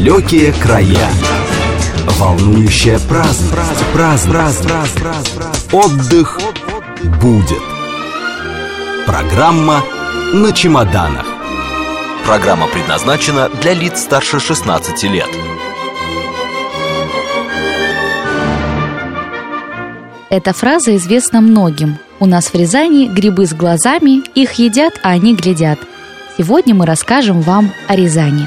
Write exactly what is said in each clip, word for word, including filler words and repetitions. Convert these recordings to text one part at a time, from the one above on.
далекие края. Волнующая праздность. Праздность. Отдых будет. Программа на чемоданах. Программа предназначена для лиц старше шестнадцати лет. Эта фраза известна многим. У нас в Рязани грибы с глазами, их едят, а они глядят. Сегодня мы расскажем вам о Рязани.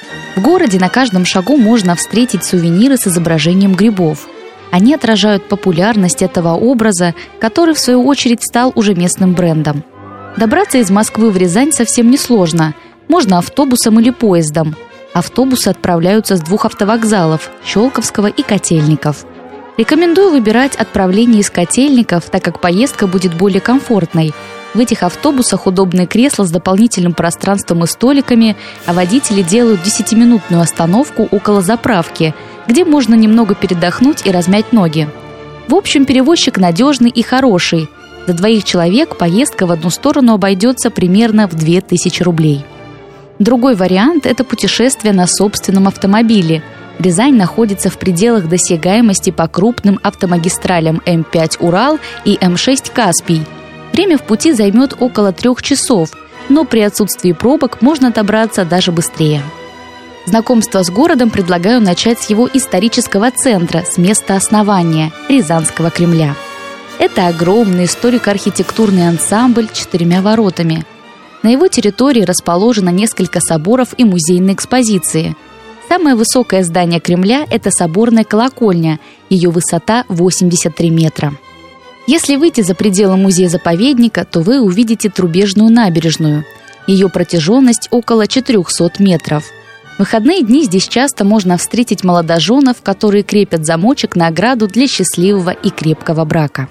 В городе на каждом шагу можно встретить сувениры с изображением грибов. Они отражают популярность этого образа, который, в свою очередь, стал уже местным брендом. Добраться из Москвы в Рязань совсем несложно. Можно автобусом или поездом. Автобусы отправляются с двух автовокзалов – Щелковского и Котельников. Рекомендую выбирать отправление из Котельников, так как поездка будет более комфортной. В этих автобусах удобные кресла с дополнительным пространством и столиками, а водители делают десятиминутную остановку около заправки, где можно немного передохнуть и размять ноги. В общем, перевозчик надежный и хороший. За двоих человек поездка в одну сторону обойдется примерно в две тысячи рублей. Другой вариант – это путешествие на собственном автомобиле. Рязань находится в пределах досягаемости по крупным автомагистралям эм пять «Урал» и эм шесть «Каспий». Время в пути займет около трех часов, но при отсутствии пробок можно добраться даже быстрее. Знакомство с городом предлагаю начать с его исторического центра, с места основания – Рязанского Кремля. Это огромный историко-архитектурный ансамбль с четырьмя воротами. На его территории расположено несколько соборов и музейные экспозиции. Самое высокое здание Кремля – это соборная колокольня, ее высота восемьдесят три метра. Если выйти за пределы музея-заповедника, то вы увидите Трубежную набережную. Ее протяженность около четырехсот метров. В выходные дни здесь часто можно встретить молодоженов, которые крепят замочек на ограду для счастливого и крепкого брака.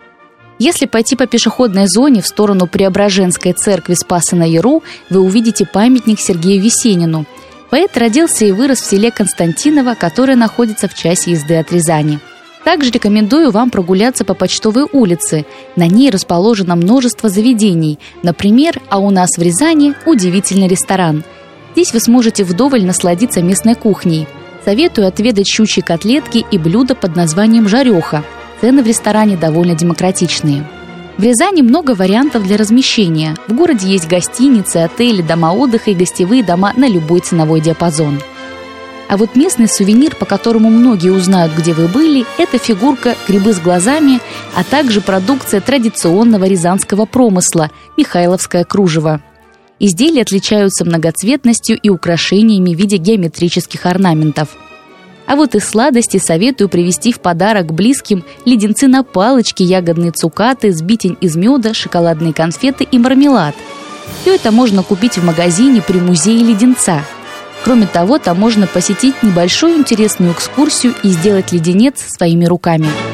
Если пойти по пешеходной зоне в сторону Преображенской церкви Спаса на Яру, вы увидите памятник Сергею Весенину. Поэт родился и вырос в селе Константиново, которое находится в часе езды от Рязани. Также рекомендую вам прогуляться по Почтовой улице. На ней расположено множество заведений. Например, а у нас в Рязани удивительный ресторан. Здесь вы сможете вдоволь насладиться местной кухней. Советую отведать щучьи котлетки и блюдо под названием «жареха». Цены в ресторане довольно демократичные. В Рязани много вариантов для размещения. В городе есть гостиницы, отели, дома отдыха и гостевые дома на любой ценовой диапазон. А вот местный сувенир, по которому многие узнают, где вы были, это фигурка «Грибы с глазами», а также продукция традиционного рязанского промысла – Михайловское кружево. Изделия отличаются многоцветностью и украшениями в виде геометрических орнаментов. А вот из сладостей советую привезти в подарок близким леденцы на палочке, ягодные цукаты, сбитень из меда, шоколадные конфеты и мармелад. Все это можно купить в магазине при музее леденца. Кроме того, там можно посетить небольшую интересную экскурсию и сделать леденец своими руками.